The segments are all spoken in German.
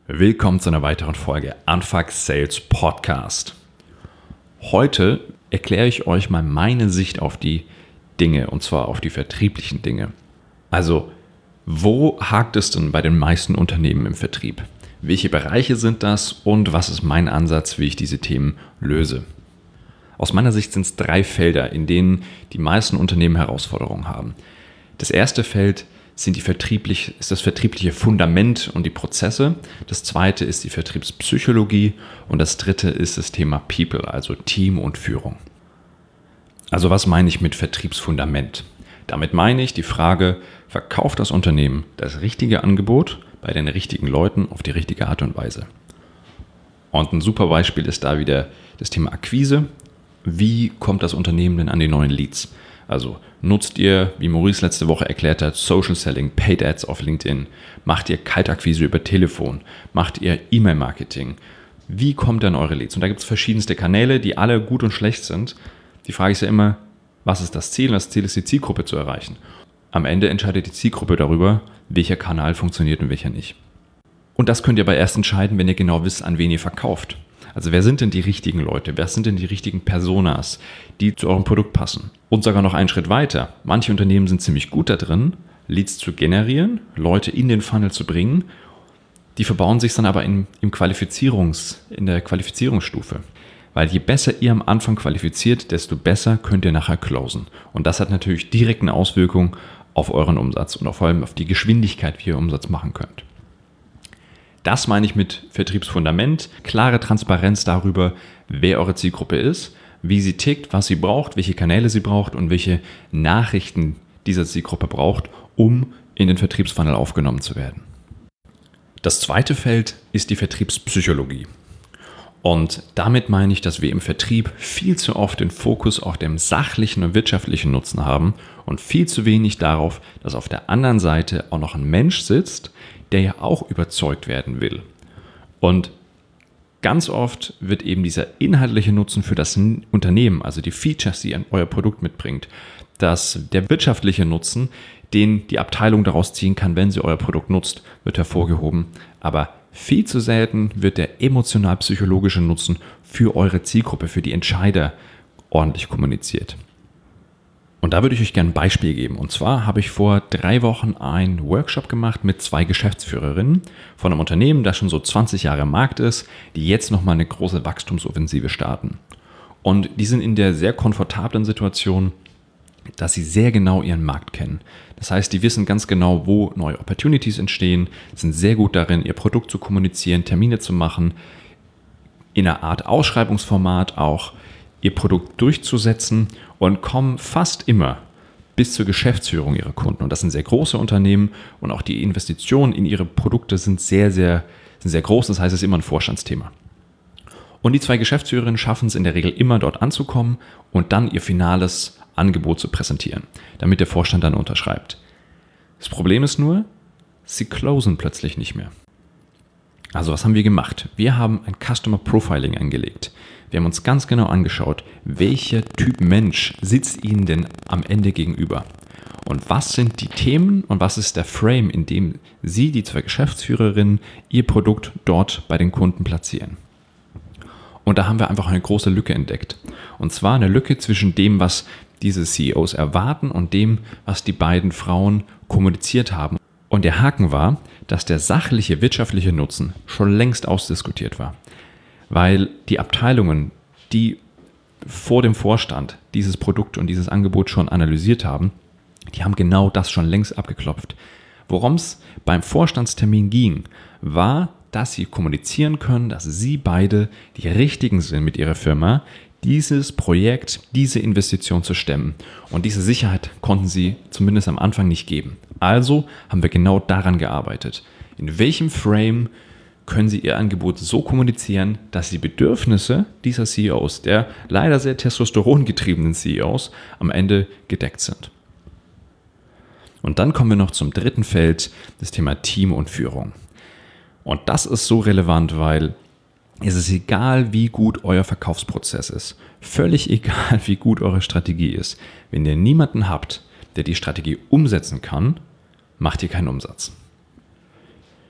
Willkommen zu einer weiteren Folge Unfuck Sales Podcast. Heute erkläre ich euch mal meine Sicht auf die Dinge, und zwar auf die vertrieblichen Dinge. Also, wo hakt es denn bei den meisten Unternehmen im Vertrieb? Welche Bereiche sind das und was ist mein Ansatz, wie ich diese Themen löse? Aus meiner Sicht sind es 3 Felder, in denen die meisten Unternehmen Herausforderungen haben. Das erste Feld ist das vertriebliche Fundament und die Prozesse. Das zweite ist die Vertriebspsychologie und das dritte ist das Thema People, also Team und Führung. Also was meine ich mit Vertriebsfundament? Damit meine ich die Frage, verkauft das Unternehmen das richtige Angebot bei den richtigen Leuten auf die richtige Art und Weise? Und ein super Beispiel ist da wieder das Thema Akquise. Wie kommt das Unternehmen denn an die neuen Leads? Also nutzt ihr, wie Maurice letzte Woche erklärt hat, Social Selling, Paid Ads auf LinkedIn? Macht ihr Kaltakquise über Telefon? Macht ihr E-Mail-Marketing? Wie kommt ihr an eure Leads? Und da gibt es verschiedenste Kanäle, die alle gut und schlecht sind. Die Frage ist ja immer, was ist das Ziel? Das Ziel ist, die Zielgruppe zu erreichen. Am Ende entscheidet die Zielgruppe darüber, welcher Kanal funktioniert und welcher nicht. Und das könnt ihr aber erst entscheiden, wenn ihr genau wisst, an wen ihr verkauft. Also wer sind denn die richtigen Leute? Wer sind denn die richtigen Personas, die zu eurem Produkt passen? Und sogar noch einen Schritt weiter. Manche Unternehmen sind ziemlich gut da drin, Leads zu generieren, Leute in den Funnel zu bringen. Die verbauen sich dann aber in der Qualifizierungsstufe. Weil je besser ihr am Anfang qualifiziert, desto besser könnt ihr nachher closen. Und das hat natürlich direkt eine Auswirkung auf euren Umsatz und vor allem auf die Geschwindigkeit, wie ihr Umsatz machen könnt. Das meine ich mit Vertriebsfundament, klare Transparenz darüber, wer eure Zielgruppe ist, wie sie tickt, was sie braucht, welche Kanäle sie braucht und welche Nachrichten diese Zielgruppe braucht, um in den Vertriebsfunnel aufgenommen zu werden. Das zweite Feld ist die Vertriebspsychologie. Und damit meine ich, dass wir im Vertrieb viel zu oft den Fokus auf dem sachlichen und wirtschaftlichen Nutzen haben und viel zu wenig darauf, dass auf der anderen Seite auch noch ein Mensch sitzt, der ja auch überzeugt werden will. Und ganz oft wird eben dieser inhaltliche Nutzen für das Unternehmen, also die Features, die euer Produkt mitbringt, der wirtschaftliche Nutzen, den die Abteilung daraus ziehen kann, wenn sie euer Produkt nutzt, wird hervorgehoben. Aber viel zu selten wird der emotional-psychologische Nutzen für eure Zielgruppe, für die Entscheider ordentlich kommuniziert. Und da würde ich euch gerne ein Beispiel geben. Und zwar habe ich vor 3 Wochen einen Workshop gemacht mit 2 Geschäftsführerinnen von einem Unternehmen, das schon so 20 Jahre im Markt ist, die jetzt nochmal eine große Wachstumsoffensive starten. Und die sind in der sehr komfortablen Situation, dass sie sehr genau ihren Markt kennen. Das heißt, die wissen ganz genau, wo neue Opportunities entstehen, sind sehr gut darin, ihr Produkt zu kommunizieren, Termine zu machen, in einer Art Ausschreibungsformat auch ihr Produkt durchzusetzen und kommen fast immer bis zur Geschäftsführung ihrer Kunden. Und das sind sehr große Unternehmen und auch die Investitionen in ihre Produkte sind sehr groß. Das heißt, es ist immer ein Vorstandsthema. Und die 2 Geschäftsführerinnen schaffen es in der Regel immer dort anzukommen und dann ihr finales Angebot zu präsentieren, damit der Vorstand dann unterschreibt. Das Problem ist nur, sie closen plötzlich nicht mehr. Also was haben wir gemacht? Wir haben ein Customer Profiling angelegt. Wir haben uns ganz genau angeschaut, welcher Typ Mensch sitzt Ihnen denn am Ende gegenüber? Und was sind die Themen und was ist der Frame, in dem Sie, die 2 Geschäftsführerinnen, Ihr Produkt dort bei den Kunden platzieren? Und da haben wir einfach eine große Lücke entdeckt. Und zwar eine Lücke zwischen dem, was diese CEOs erwarten und dem, was die beiden Frauen kommuniziert haben. Und der Haken war, dass der sachliche wirtschaftliche Nutzen schon längst ausdiskutiert war. Weil die Abteilungen, die vor dem Vorstand dieses Produkt und dieses Angebot schon analysiert haben, die haben genau das schon längst abgeklopft. Worum es beim Vorstandstermin ging, war, dass sie kommunizieren können, dass sie beide die Richtigen sind mit ihrer Firma, dieses Projekt, diese Investition zu stemmen. Und diese Sicherheit konnten sie zumindest am Anfang nicht geben. Also haben wir genau daran gearbeitet. In welchem Frame können sie ihr Angebot so kommunizieren, dass die Bedürfnisse dieser CEOs, der leider sehr testosterongetriebenen CEOs, am Ende gedeckt sind. Und dann kommen wir noch zum dritten Feld, das Thema Team und Führung. Und das ist so relevant, weil es ist egal, wie gut euer Verkaufsprozess ist. Völlig egal, wie gut eure Strategie ist. Wenn ihr niemanden habt, der die Strategie umsetzen kann, macht ihr keinen Umsatz.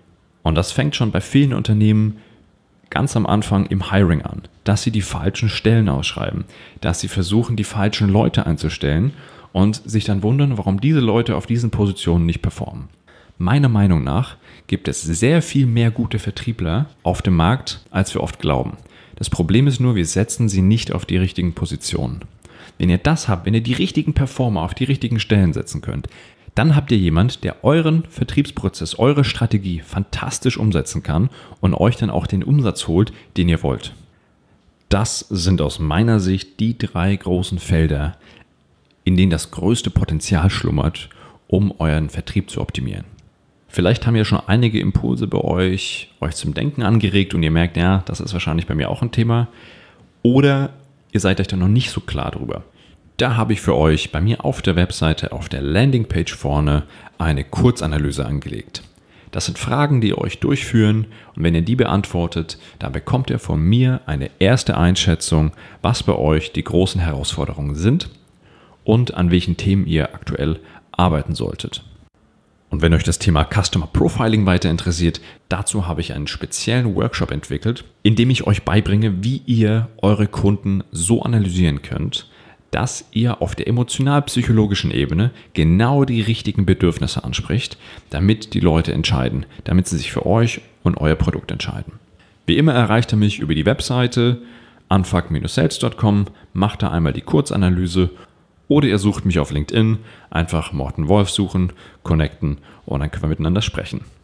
Und das fängt schon bei vielen Unternehmen ganz am Anfang im Hiring an, dass sie die falschen Stellen ausschreiben, dass sie versuchen, die falschen Leute einzustellen und sich dann wundern, warum diese Leute auf diesen Positionen nicht performen. Meiner Meinung nach gibt es sehr viel mehr gute Vertriebler auf dem Markt, als wir oft glauben. Das Problem ist nur, wir setzen sie nicht auf die richtigen Positionen. Wenn ihr das habt, wenn ihr die richtigen Performer auf die richtigen Stellen setzen könnt, dann habt ihr jemand, der euren Vertriebsprozess, eure Strategie fantastisch umsetzen kann und euch dann auch den Umsatz holt, den ihr wollt. Das sind aus meiner Sicht die 3 großen Felder, in denen das größte Potenzial schlummert, um euren Vertrieb zu optimieren. Vielleicht haben ja schon einige Impulse bei euch zum Denken angeregt und ihr merkt, ja, das ist wahrscheinlich bei mir auch ein Thema. Oder ihr seid euch da noch nicht so klar drüber. Da habe ich für euch bei mir auf der Webseite, auf der Landingpage vorne, eine Kurzanalyse angelegt. Das sind Fragen, die ihr euch durchführen und wenn ihr die beantwortet, dann bekommt ihr von mir eine erste Einschätzung, was bei euch die großen Herausforderungen sind und an welchen Themen ihr aktuell arbeiten solltet. Und wenn euch das Thema Customer Profiling weiter interessiert, dazu habe ich einen speziellen Workshop entwickelt, in dem ich euch beibringe, wie ihr eure Kunden so analysieren könnt, dass ihr auf der emotional-psychologischen Ebene genau die richtigen Bedürfnisse anspricht, damit die Leute entscheiden, damit sie sich für euch und euer Produkt entscheiden. Wie immer erreicht ihr mich über die Webseite unfuck-sales.com, macht da einmal die Kurzanalyse oder ihr sucht mich auf LinkedIn, einfach Morten Wolf suchen, connecten und dann können wir miteinander sprechen.